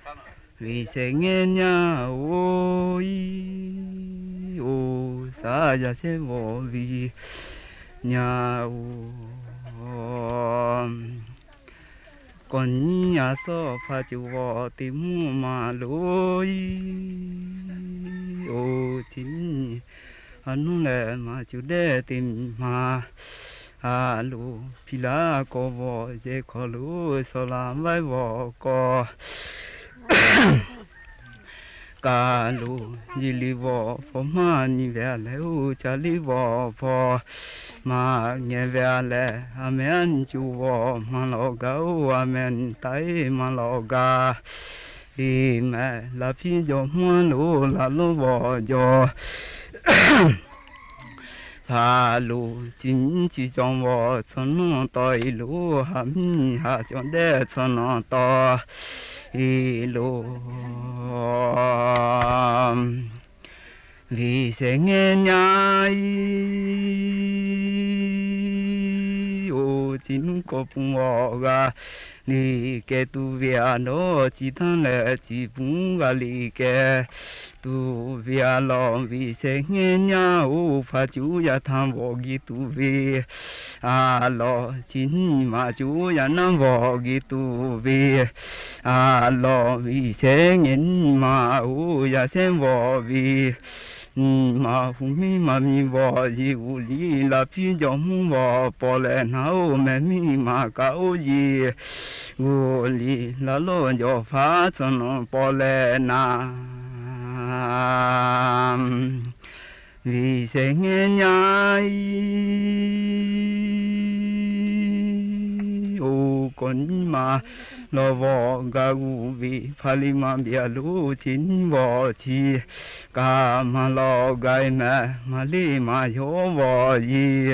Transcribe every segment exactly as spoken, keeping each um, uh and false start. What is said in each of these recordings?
vì sẽ nghe nhà ôi ô xa ra sẽ vô vì nhà ô còn nhà so pha chú vô tìm mà lối ô chính anh lẽ mà chú để tìm mà alo pila có vô dễ khó lối sao làm vai vô có cả lù gì li vò phò mà ni về lẽ u cha li vò phò mà nghe về lẽ amen chú vò mà lo gấu amen tay mà lo gà thì mẹ là phi cho mua lù là lù vò cho hà lù chính chỉ trong vò chân nó tỏi lù hà mi hà chọn để chân nó to lù vì sẽ nghe nhai ô chính có bung hoa gà ni cái tu vía nó chỉ thằng lẽ chỉ bung gà li cái tu vía lo vì sẽ nghe nhai ô pha chú ya tham vô gi tu vi à lo chính mà chú ya nam vô gi tu vi à lo vì sẽ nghe mà ô ya xem vô vi mà phụng mi mà mi vợ gì u li là phi cho mu vợ bỏ lẽ nào mẹ mi mà cao gì u li là lo cho phá cho nó bỏ lẽ na vì sẽ nghe nhai ô con mà lo vợ ga u vì phali mà bia lu chín vợ chi cả mà lo gai mẹ mà li mà yo vợ gì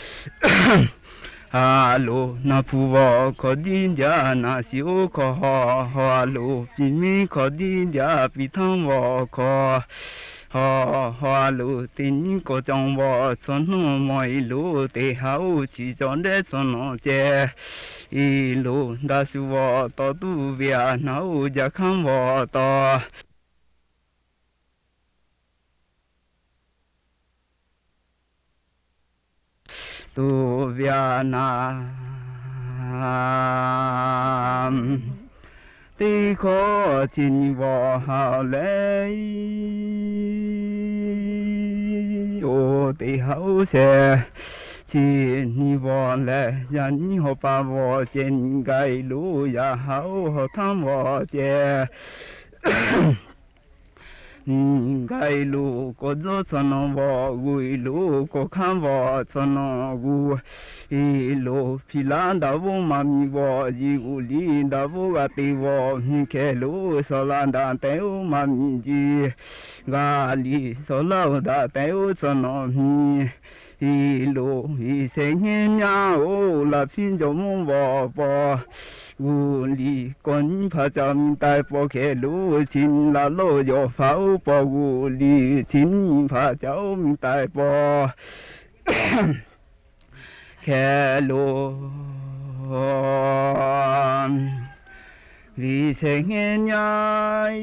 alo na phu vợ có đi ra na siêu có ho alo pi mi có đi ra pi thang vợ có ho ho lu tin có trong vợ cho nó mọi lu để hậu chỉ cho để cho nó che y lu đã su vợ to tu vía nào giờ khám vợ to tu vía na tí khó chín vợ hào lệ ô tí hậu sẽ chín vợ lệ dân họ ba vợ trên gai lũ ya hậu họ tham vợ chè gai lũ có gió cho nó vợ gùi lũ có khám vợ cho nó gùi y lũ phi lan đã vô mà mi vợ gì u li đã vô gà tì vợ mi kẻ lũ sao lan đã téo mà mi gì gà li sao lâu đã téo cho nó mi y lũ y sẽ nghe nhà ô là phi cho mong vợ vợ u li con pha cho mi tai bỏ kẻ lũ chín là lô cho pháo bỏ u li chín pha cháu mi tai bỏ kẻ lũ vì sẽ nghe nhai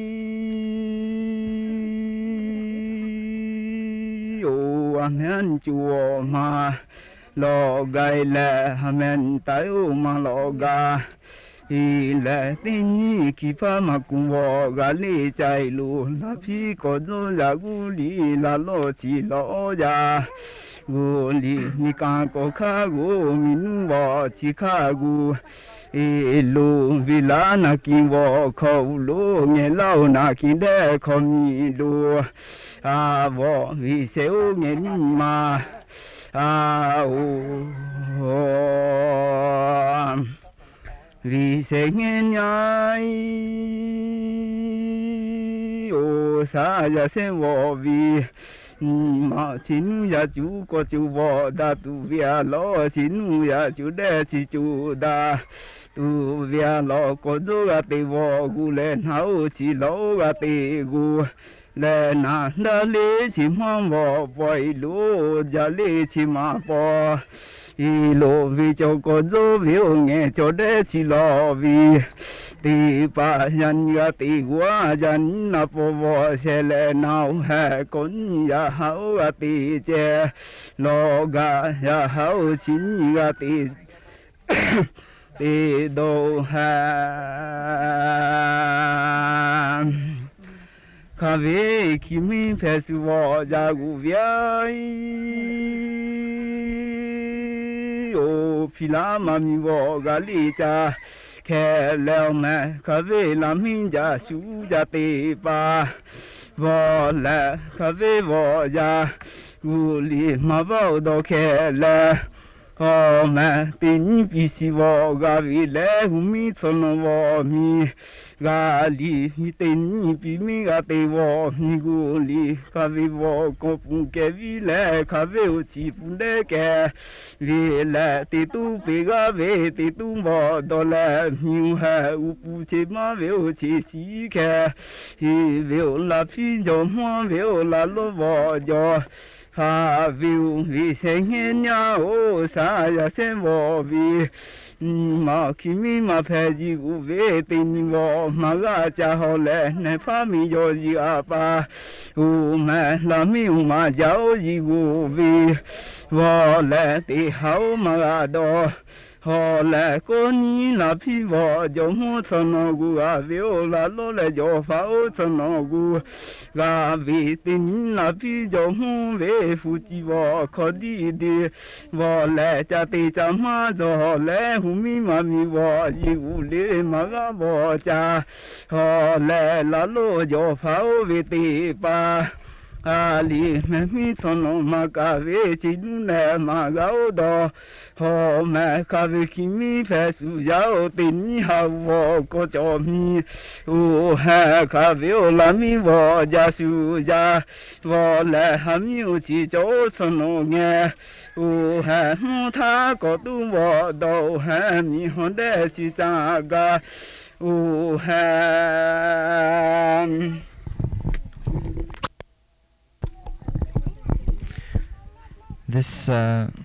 ô amen chúa mà lo gai lẽ amen tai ô mà lo ga y lẽ tin nhị kỳ pha mà cùng vợ gà li chạy lù là phi có dô là gu li là lo chỉ lo ya gu li ni càng có khá gu min vợ chỉ khá gu y lù vì lá na kinh vợ khâu lù nghe lâu na kinh đe không mi lù à vợ vì xéo nghe mà à ô vì sẽ nghe nhai ô xa ra sẽ vợ vì mà chính ya chú có chú vợ đã tu vía lo chính ya chú để chỉ chú đã tu vía lo có dô gà tê vợ gu lên hậu chỉ lo gà tê gu 来那那里去嘛我不一路家里去嘛不。一路为叫个走为眼叫得起老为，第八人个第五人那不我些来闹还公也好个第这，老个也好亲个第。第都还，咖啡起名牌是我家古边，哦，皮拉妈咪我家里家，开了门，咖啡拉米家苏家地巴，我来咖啡我家，屋里马包都开了。哦，妈，对你必须我个未来无米从我米，个里对你比米个对我米个里，个为我个不给未来，个为我起不来个未来，对都别个为对都我到来，你还我不起嘛为我起西个，伊为我拉皮就嘛为我拉罗我就。ha viu vi sen nya o sa ya sen wo vi ma kimi ma phe ji u ve tin wo ma ga cha ho le ne pha mi yo ji a pa u ma la mi u ma jao ji u vi wo le ti hao ma ga do họ là con ni là phi vợ giống hồ chân nó gu à biểu là lo là cho pháo chân nó gu gà vì tin là phi giống hồ về phụ chi vợ khó đi đi vợ là cha tê cha má cho là hú mi mà mi vợ gì u lê mà gà vợ cha họ là là lo cho pháo về tê ba ali me mi sono ma ka ve chi ne ma ga o do ho ma ka ve ki mi phe su ya o tin ni ha wo ko cho mi u ha ka ve o la mi wo ja su ja wo la ha mi u chi cho sono nge u ha mu tha ko tu wo do ha mi hon de si cha ga u ha. This uh,